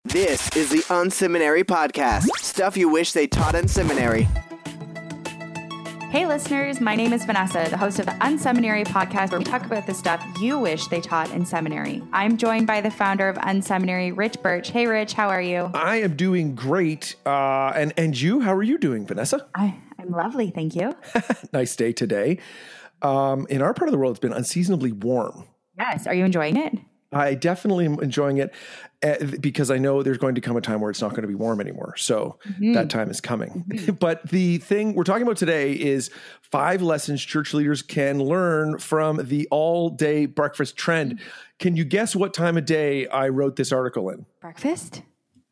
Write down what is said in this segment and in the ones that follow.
This is the Unseminary Podcast. Stuff you wish they taught in seminary. Hey listeners, my name is Vanessa, the host of the Unseminary Podcast, where we talk about the stuff you wish they taught in seminary. I'm joined by the founder of Unseminary, Rich Birch. Hey Rich, how are you? I am doing great. And you, how are you doing, Vanessa? I'm lovely, thank you. Nice day today. In our part of the world, it's been unseasonably warm. Yes, are you enjoying it? I definitely am enjoying it because I know there's going to come a time where it's not going to be warm anymore. So that time is coming. But the thing we're talking about today is 5 lessons church leaders can learn from the all-day breakfast trend. Can you guess what time of day I wrote this article in? Breakfast?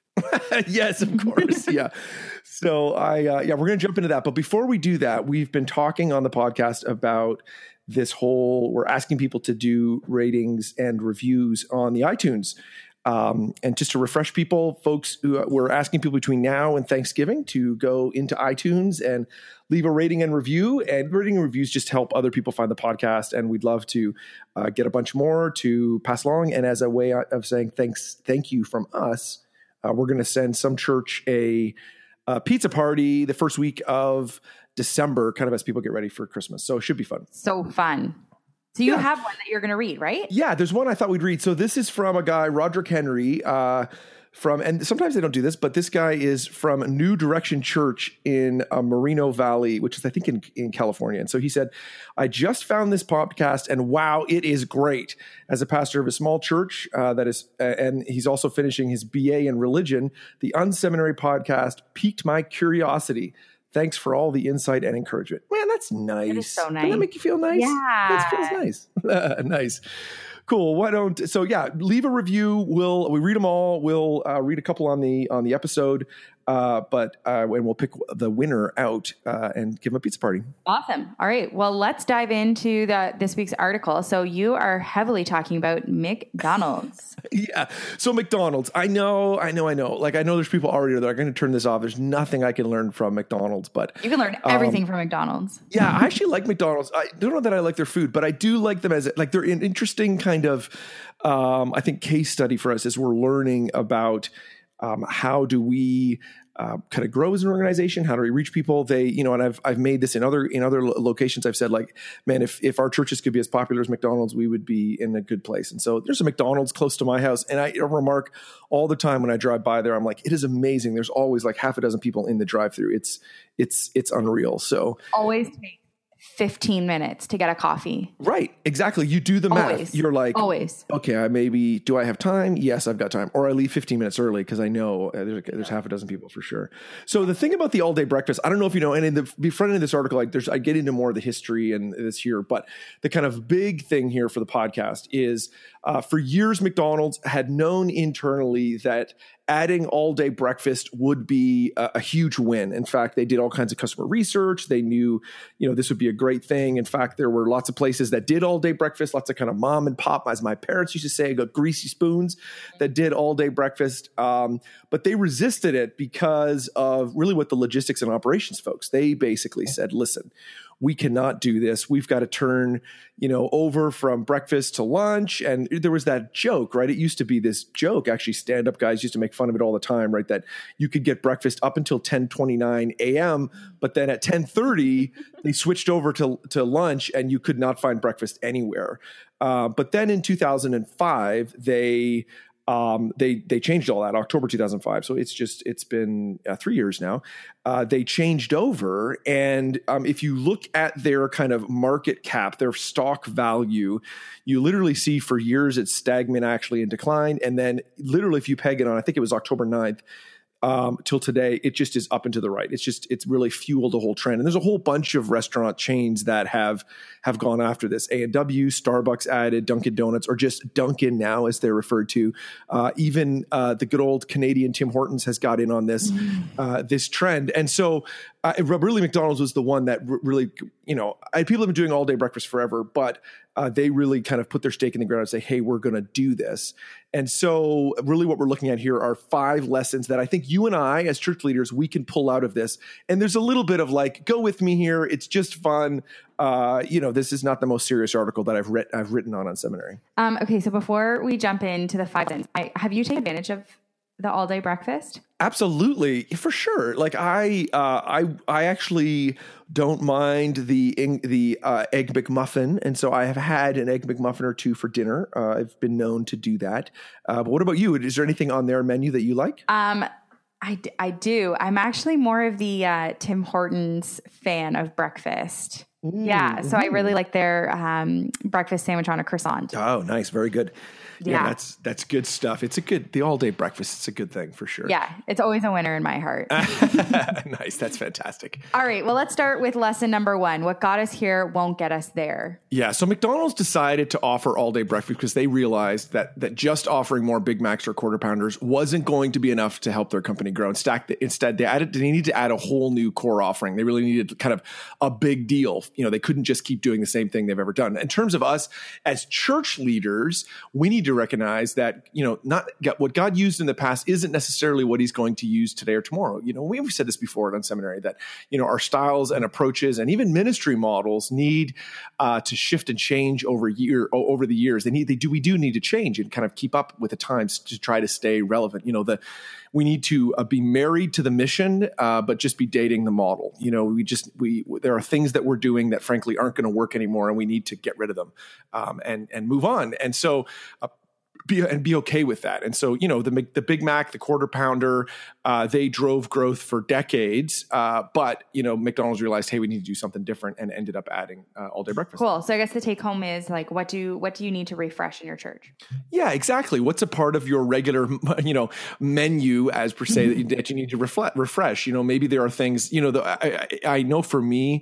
Yes, of course. Yeah. So we're going to jump into that. But before we do that, we've been talking on the podcast about we're asking people to do ratings and reviews on the iTunes. And just to refresh people, folks, we're asking people between now and Thanksgiving to go into iTunes and leave a rating and review. And rating and reviews just help other people find the podcast. And we'd love to get a bunch more to pass along. And as a way of saying thank you from us, we're going to send some church a pizza party the first week of December, kind of as people get ready for Christmas. So it should be fun. So fun. So you have one that you're going to read, right? Yeah, there's one I thought we'd read. So this is from a guy, Roderick Henry, and sometimes they don't do this, but this guy is from New Direction Church in Moreno Valley, which is, I think, in California. And so he said, I just found this podcast and wow, it is great. As a pastor of a small church and he's also finishing his BA in religion, the Unseminary podcast piqued my curiosity. Thanks for all the insight and encouragement. Man, that's nice. It is so nice. Doesn't that make you feel nice? Yeah. That feels nice. Nice. Cool. Leave a review. We read them all. We'll read a couple on the episode, and we'll pick the winner out and give them a pizza party. Awesome. All right. Well, let's dive into this week's article. So you are heavily talking about McDonald's. Yeah. So McDonald's, I know. Like, I know there's people already that are going to turn this off. There's nothing I can learn from McDonald's, but you can learn everything from McDonald's. Yeah, I actually like McDonald's. I don't know that I like their food, but I do like them as like they're an interesting kind of, I think, case study for us as we're learning about how do we kind of grow as an organization? How do we reach people? And I've made this in other locations. I've said, like, man, if our churches could be as popular as McDonald's, we would be in a good place. And so there's a McDonald's close to my house, and I remark all the time when I drive by there, I'm like, it is amazing. There's always like half a dozen people in the drive-through. It's unreal. So always take 15 minutes to get a coffee. Right. Exactly. You do the math. Always. You're like, always. Okay, do I have time? Yes, I've got time. Or I leave 15 minutes early because I know there's half a dozen people for sure. So the thing about the all day breakfast, I don't know if you know, and in the front end of this article, I get into more of the history and this here, but the kind of big thing here for the podcast is for years, McDonald's had known internally that adding all-day breakfast would be a huge win. In fact, they did all kinds of customer research. They knew, this would be a great thing. In fact, there were lots of places that did all-day breakfast, lots of kind of mom and pop, as my parents used to say, got greasy spoons that did all-day breakfast. But they resisted it because of really what the logistics and operations folks, they basically said, listen, we cannot do this. We've got to turn, over from breakfast to lunch. And there was that joke, right? It used to be this joke. Actually, stand-up guys used to make fun of it all the time, right? That you could get breakfast up until 10:29 a.m., but then at 10:30, they switched over to lunch and you could not find breakfast anywhere. But then in 2005, they changed all that, October 2005. So it's been 3 years now. They changed over. And if you look at their kind of market cap, their stock value, you literally see for years it's stagnant, actually in decline. And then literally if you peg it on, I think it was October 9th, till today, it just is up and to the right. It's really fueled a whole trend. And there's a whole bunch of restaurant chains that have gone after this. A&W, Starbucks added, Dunkin' Donuts, or just Dunkin' now as they're referred to. Even the good old Canadian Tim Hortons has got in on this, this trend. And so really McDonald's was the one that really, people have been doing all day breakfast forever, but they really kind of put their stake in the ground and say, hey, we're going to do this. And so really what we're looking at here are 5 lessons that I think you and I as church leaders, we can pull out of this. And there's a little bit of like, go with me here. It's just fun. This is not the most serious article that I've written on Seminary. Okay. So before we jump into the 5 lessons, have you taken advantage of the all day breakfast? Absolutely, for sure. Like I actually don't mind the egg McMuffin, and so I have had an egg McMuffin or two for dinner. I've been known to do that. But what about you? Is there anything on their menu that you like? I do. I'm actually more of the Tim Hortons fan of breakfast. Yeah, so I really like their breakfast sandwich on a croissant. Oh, nice, very good. Yeah, that's good stuff. The all day breakfast. It's a good thing for sure. Yeah, it's always a winner in my heart. Nice, that's fantastic. All right, well, let's start with lesson number 1. What got us here won't get us there. Yeah, so McDonald's decided to offer all day breakfast because they realized that just offering more Big Macs or Quarter Pounders wasn't going to be enough to help their company grow. Instead, they needed to add a whole new core offering. They really needed kind of a big deal. They couldn't just keep doing the same thing they've ever done. In terms of us as church leaders, we need to recognize that, what God used in the past isn't necessarily what he's going to use today or tomorrow. We've said this before at Unseminary that, our styles and approaches and even ministry models need to shift and change over the years. We do need to change and kind of keep up with the times to try to stay relevant. We need to be married to the mission, but just be dating the model. There are things that we're doing that frankly aren't going to work anymore, and we need to get rid of them and move on. And so be okay with that. And so, the Big Mac, the Quarter Pounder, they drove growth for decades. But McDonald's realized, hey, we need to do something different, and ended up adding all day breakfast. Cool. So I guess the take home is like, what do you need to refresh in your church? Yeah, exactly. What's a part of your regular, menu as per se that you need to refresh? Maybe there are things, I know for me,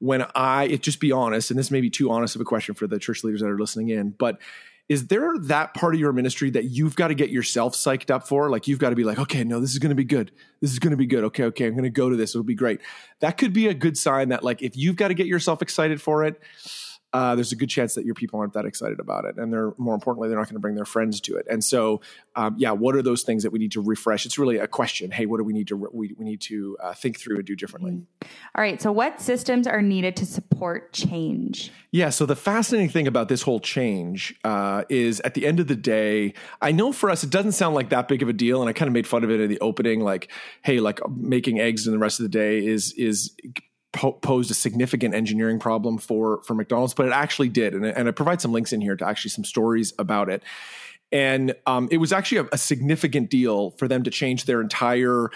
just be honest, and this may be too honest of a question for the church leaders that are listening in, but is there that part of your ministry that you've got to get yourself psyched up for? Like you've got to be like, okay, no, this is going to be good. This is going to be good. Okay, I'm going to go to this. It'll be great. That could be a good sign that like if you've got to get yourself excited for it, there's a good chance that your people aren't that excited about it. And more importantly, they're not going to bring their friends to it. And so, what are those things that we need to refresh? It's really a question. Hey, what do we need to, we need to think through and do differently? All right. So what systems are needed to support change? Yeah. So the fascinating thing about this whole change is at the end of the day, I know for us, it doesn't sound like that big of a deal. And I kind of made fun of it in the opening, like, hey, like making eggs in the rest of the day is posed a significant engineering problem for McDonald's, but it actually did. And I provide some links in here to actually some stories about it. And it was actually a significant deal for them to change their entire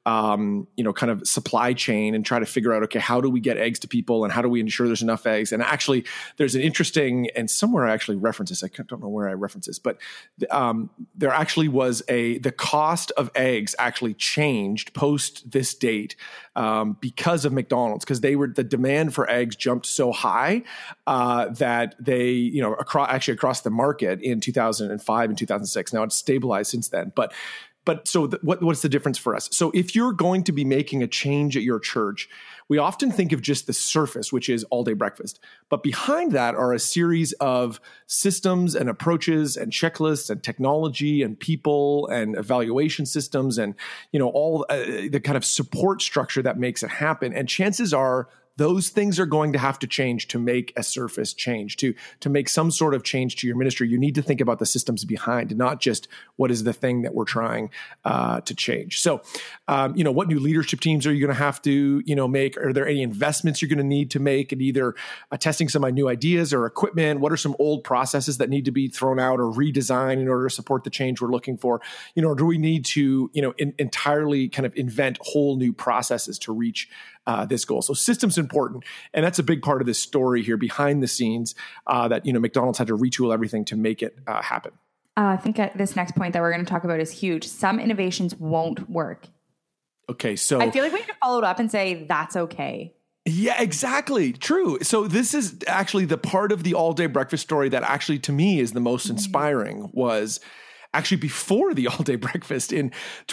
kind of supply chain and try to figure out, okay, how do we get eggs to people and how do we ensure there's enough eggs? And actually there's an interesting, and somewhere I actually reference this, I don't know where I reference this, but there actually was the cost of eggs actually changed post this date because of McDonald's, because the demand for eggs jumped so high that they, across the market in 2005 and 2006. Now it's stabilized since then, But so what's the difference for us? So if you're going to be making a change at your church, we often think of just the surface, which is all day breakfast. But behind that are a series of systems and approaches and checklists and technology and people and evaluation systems and, all the kind of support structure that makes it happen. And chances are those things are going to have to change to make a surface change, to make some sort of change to your ministry. You need to think about the systems behind, and not just what is the thing that we're trying to change. So, what new leadership teams are you going to have to, make? Are there any investments you're going to need to make in either testing some new ideas or equipment? What are some old processes that need to be thrown out or redesigned in order to support the change we're looking for? Or do we need to, entirely kind of invent whole new processes to reach this goal? So systems important. And that's a big part of this story here behind the scenes that, McDonald's had to retool everything to make it happen. I think this next point that we're going to talk about is huge. Some innovations won't work. Okay. So I feel like we need to follow it up and say, that's okay. Yeah, exactly. True. So this is actually the part of the all day breakfast story that actually to me is the most inspiring was actually before the all-day breakfast in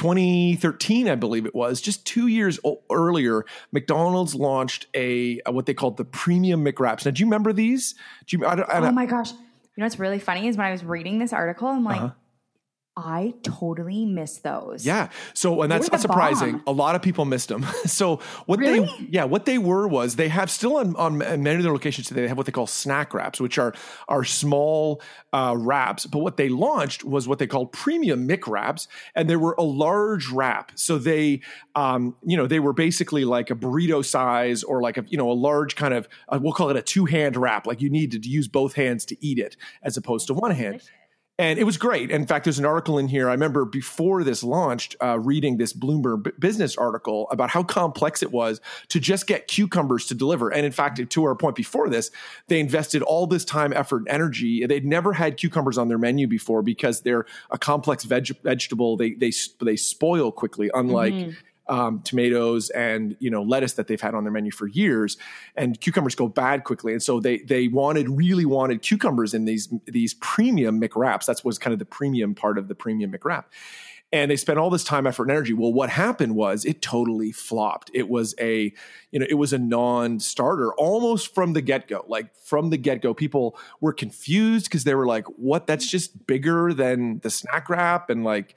2013, I believe it was, just 2 years earlier, McDonald's launched what they called the Premium McWraps. Now, do you remember these? Oh my gosh. What's really funny is when I was reading this article, I'm like, I totally miss those. Yeah. So, and that's They were not the surprising. bomb. A lot of people missed them. So what what they were was they have still on many of their locations today, they have what they call snack wraps, which are small wraps. But what they launched was what they called premium Mick wraps. And they were a large wrap. So they, they were basically like a burrito size or like a large kind of, we'll call it a 2-hand wrap. Like you need to use both hands to eat it as opposed to one hand. And it was great. In fact, there's an article in here. I remember before this launched, reading this Bloomberg business article about how complex it was to just get cucumbers to deliver. And in fact, to our point before this, they invested all this time, effort, and energy. They'd never had cucumbers on their menu before because they're a complex vegetable. They spoil quickly, unlike tomatoes and lettuce that they've had on their menu for years, and cucumbers go bad quickly. And so they really wanted cucumbers in these premium McWraps. That's what's kind of the premium part of the premium McWrap. And they spent all this time, effort, and energy. Well, what happened was it totally flopped. It was a non-starter almost from the get-go. Like from the get-go, people were confused because they were like, "What? That's just bigger than the snack wrap," and like.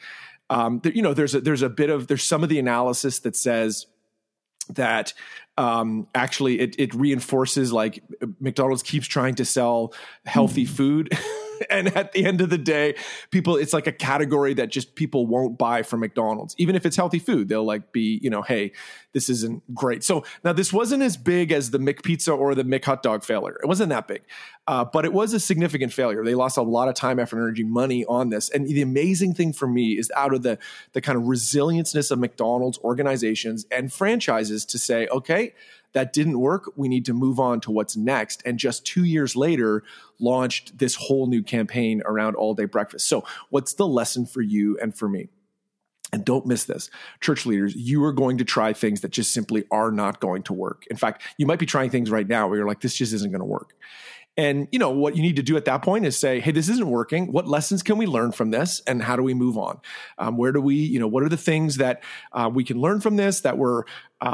There's some of the analysis that says that actually it reinforces like McDonald's keeps trying to sell healthy food. And at the end of the day, it's like a category that just people won't buy from McDonald's. Even if it's healthy food, they'll like be, hey, this isn't great. So now this wasn't as big as the McPizza or the McHotdog failure. It wasn't that big, but it was a significant failure. They lost a lot of time, effort, energy, money on this. And the amazing thing for me is out of the kind of resilienceness of McDonald's organizations and franchises to say, okay, that didn't work. We need to move on to what's next. And just 2 years later, launched this whole new campaign around all-day breakfast. So what's the lesson for you and for me? And don't miss this. Church leaders, you are going to try things that just simply are not going to work. In fact, you might be trying things right now where you're like, this just isn't going to work. And what you need to do at that point is say, hey, this isn't working. What lessons can we learn from this? And how do we move on? Where do we, what are the things that we can learn from this that we're,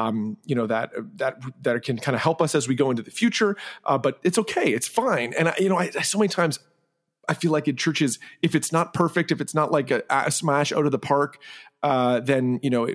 that can kind of help us as we go into the future? But it's okay. It's fine. And I so many times I feel like in churches, if it's not perfect, if it's not like a smash out of the park, then,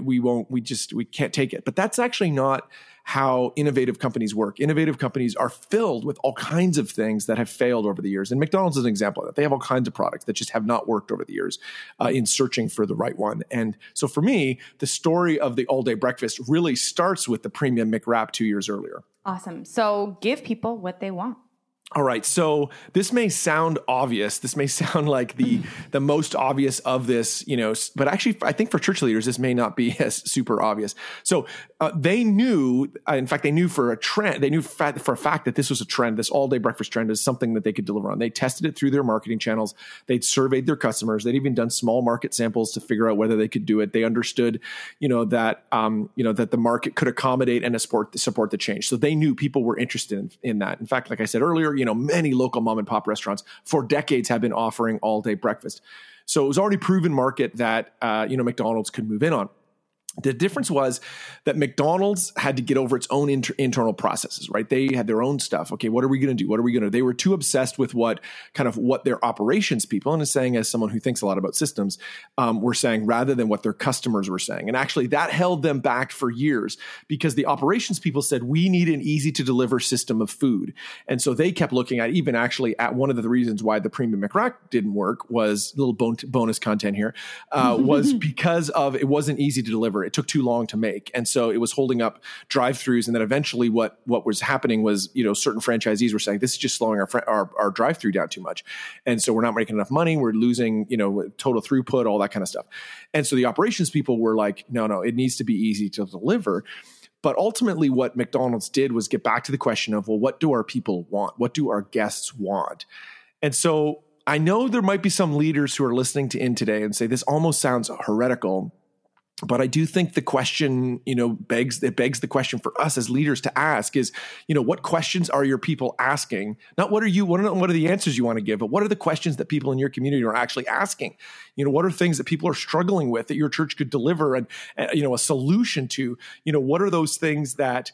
we can't take it. But that's actually not how innovative companies work. Innovative companies are filled with all kinds of things that have failed over the years. And McDonald's is an example of that. They have all kinds of products that just have not worked over the years in searching for the right one. And so for me, the story of the all-day breakfast really starts with the premium McWrap 2 years earlier. Awesome. So give people what they want. All right. So this may sound obvious. This may sound like the most obvious of this, but actually I think for church leaders, this may not be as super obvious. So they knew, in fact, they knew for a trend, they knew for a fact that this was a trend. This all day breakfast trend is something that they could deliver on. They tested it through their marketing channels. They'd surveyed their customers. They'd even done small market samples to figure out whether they could do it. They understood, that the market could accommodate and support the change. So they knew people were interested in that. In fact, like I said earlier, many local mom and pop restaurants for decades have been offering all day breakfast. So it was already proven market that, McDonald's could move in on. The difference was that McDonald's had to get over its own internal processes, right? They had their own stuff. Okay, what are we going to do? What are we going to do? They were too obsessed with what their operations people, and is saying as someone who thinks a lot about systems, were saying rather than what their customers were saying. And actually that held them back for years because the operations people said, we need an easy to deliver system of food. And so they kept looking at at one of the reasons why the premium McWrap didn't work was a little bonus content here, was because of it wasn't easy to deliver. It took too long to make. And so it was holding up drive-throughs. And then eventually what was happening was, certain franchisees were saying, this is just slowing our drive-through down too much. And so we're not making enough money. We're losing, total throughput, all that kind of stuff. And so the operations people were like, no, it needs to be easy to deliver. But ultimately what McDonald's did was get back to the question of, well, what do our people want? What do our guests want? And so I know there might be some leaders who are listening to In today and say, this almost sounds heretical. But I do think the question, begs the question for us as leaders to ask is, what questions are your people asking? Not what are the answers you want to give, but what are the questions that people in your community are actually asking? What are things that people are struggling with that your church could deliver and a solution to? What are those things that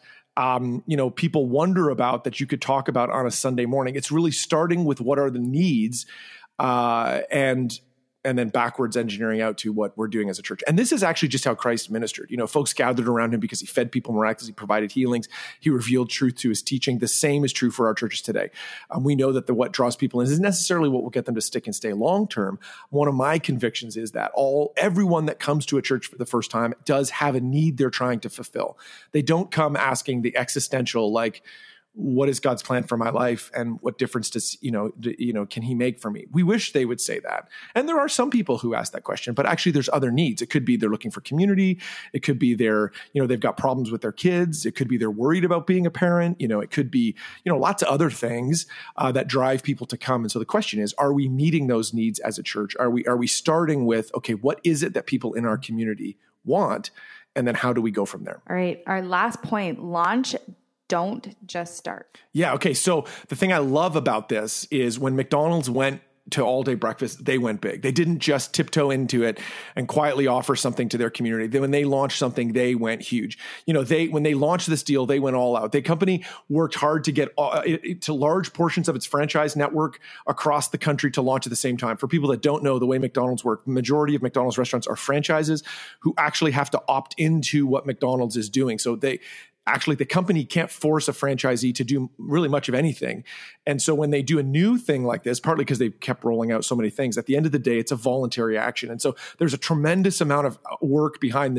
people wonder about that you could talk about on a Sunday morning? It's really starting with what are the needs, and and then backwards engineering out to what we're doing as a church. And this is actually just how Christ ministered. Folks gathered around him because he fed people miraculously, provided healings. He revealed truth to his teaching. The same is true for our churches today. We know that what draws people in isn't necessarily what will get them to stick and stay long term. One of my convictions is that everyone that comes to a church for the first time does have a need they're trying to fulfill. They don't come asking the existential, like, what is God's plan for my life, and what difference does can he make for me? We wish they would say that. And there are some people who ask that question, but actually there's other needs. It could be they're looking for community. It could be they've got problems with their kids. It could be they're worried about being a parent. It could be, lots of other things that drive people to come. And so the question is, are we meeting those needs as a church? Are we starting with, okay, what is it that people in our community want? And then how do we go from there? All right. Our last point, launch. Don't just start. Yeah. Okay. So the thing I love about this is when McDonald's went to all day breakfast, they went big. They didn't just tiptoe into it and quietly offer something to their community. When they launched something, they went huge. When they launched this deal, they went all out. The company worked hard to get to large portions of its franchise network across the country to launch at the same time. For people that don't know the way McDonald's work, the majority of McDonald's restaurants are franchises who actually have to opt into what McDonald's is doing. So actually, the company can't force a franchisee to do really much of anything. And so when they do a new thing like this, partly because they've kept rolling out so many things, at the end of the day, it's a voluntary action. And so there's a tremendous amount of work behind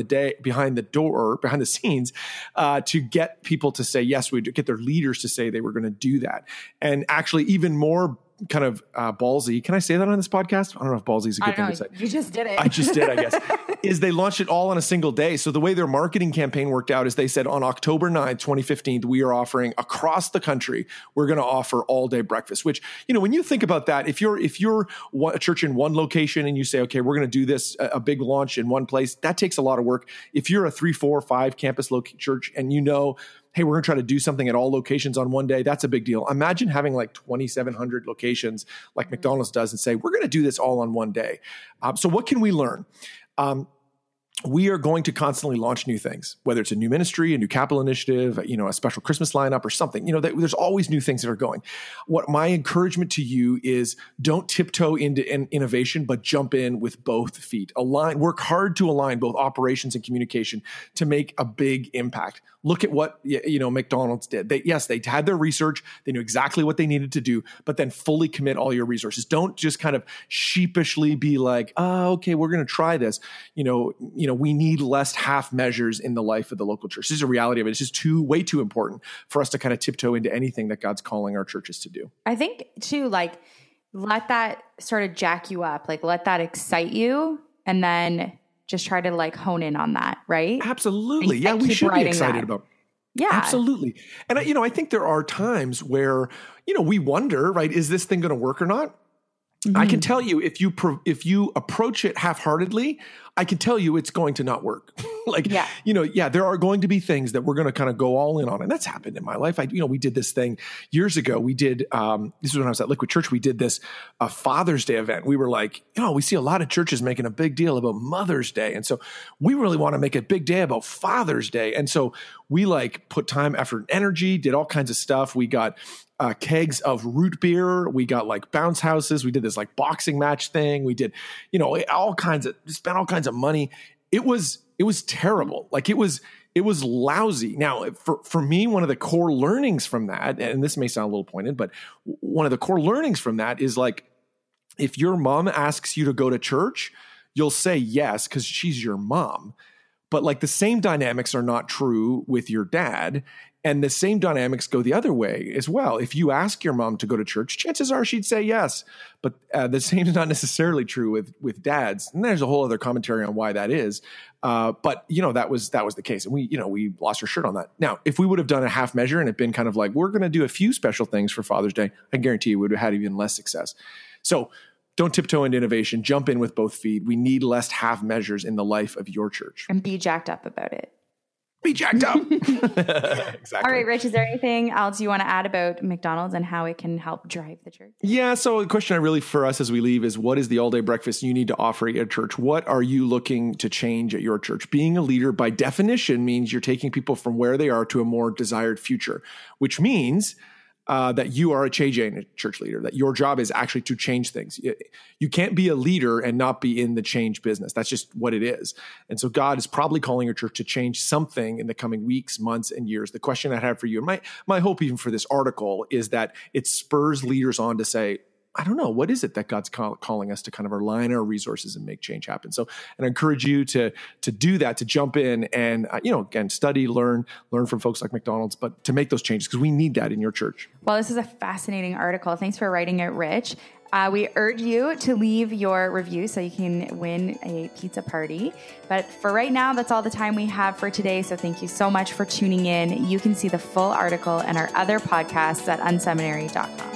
the scenes, to get people to say, yes, we get their leaders to say they were going to do that. And actually, even more kind of ballsy. Can I say that on this podcast? I don't know if ballsy is a good thing to say. You just did it. I just did, I guess. Is they launched it all on a single day. So the way their marketing campaign worked out is they said on October 9th, 2015, we are offering across the country, we're going to offer all day breakfast, which, when you think about that, if you're a church in one location and you say, okay, we're going to do this, a big launch in one place, that takes a lot of work. If you're a 3, 4, 5 campus church and hey, we're going to try to do something at all locations on one day, that's a big deal. Imagine having like 2,700 locations like McDonald's does and say, we're going to do this all on one day. So what can we learn? We are going to constantly launch new things, whether it's a new ministry, a new capital initiative, a special Christmas lineup or something. There's always new things that are going. What my encouragement to you is, don't tiptoe into innovation, but jump in with both feet. Work hard to align both operations and communication to make a big impact. Look at what McDonald's did. They had their research. They knew exactly what they needed to do, but then fully commit all your resources. Don't just kind of sheepishly be like, oh, okay, we're going to try this. We need less half measures in the life of the local church. This is a reality of it. It's just way too important for us to kind of tiptoe into anything that God's calling our churches to do. I think too, let that sort of jack you up, let that excite you, and then just try to hone in on that, right? Absolutely. Yeah, we should be excited about. Yeah, absolutely. And I think there are times where, we wonder, right, is this thing going to work or not? Mm-hmm. I can tell you, if you approach it half-heartedly, I can tell you it's going to not work. There are going to be things that we're going to kind of go all in on. And that's happened in my life. We did this thing years ago. We did, this was when I was at Liquid Church. We did this Father's Day event. We were like, we see a lot of churches making a big deal about Mother's Day. And so we really want to make a big day about Father's Day. And so we put time, effort, and energy, did all kinds of stuff. We got kegs of root beer. We got bounce houses. We did this boxing match thing. We did, spent all kinds of money. It was terrible. It was lousy. Now, for me, one of the core learnings from that, and this may sound a little pointed, but one of the core learnings from that is if your mom asks you to go to church, you'll say yes because she's your mom. But the same dynamics are not true with your dad. And the same dynamics go the other way as well. If you ask your mom to go to church, chances are she'd say yes. But the same is not necessarily true with dads. And there's a whole other commentary on why that is. But that was the case. And we lost our shirt on that. Now, if we would have done a half measure and it been kind of we're going to do a few special things for Father's Day, I guarantee you we would have had even less success. So don't tiptoe into innovation. Jump in with both feet. We need less half measures in the life of your church. And be jacked up about it. Be jacked up. Exactly. All right, Rich, is there anything else you want to add about McDonald's and how it can help drive the church? Yeah. So the question for us as we leave is, what is the all-day breakfast you need to offer at your church? What are you looking to change at your church? Being a leader by definition means you're taking people from where they are to a more desired future, which means that you are a church leader, that your job is actually to change things. You can't be a leader and not be in the change business. That's just what it is. And so God is probably calling your church to change something in the coming weeks, months, and years. The question I have for you, and my hope even for this article, is that it spurs leaders on to say, I don't know, what is it that God's calling us to kind of align our resources and make change happen? So, and I encourage you to do that, to jump in and, again, study, learn from folks like McDonald's, but to make those changes, because we need that in your church. Well, this is a fascinating article. Thanks for writing it, Rich. We urge you to leave your review so you can win a pizza party. But for right now, that's all the time we have for today. So thank you so much for tuning in. You can see the full article and our other podcasts at unseminary.com.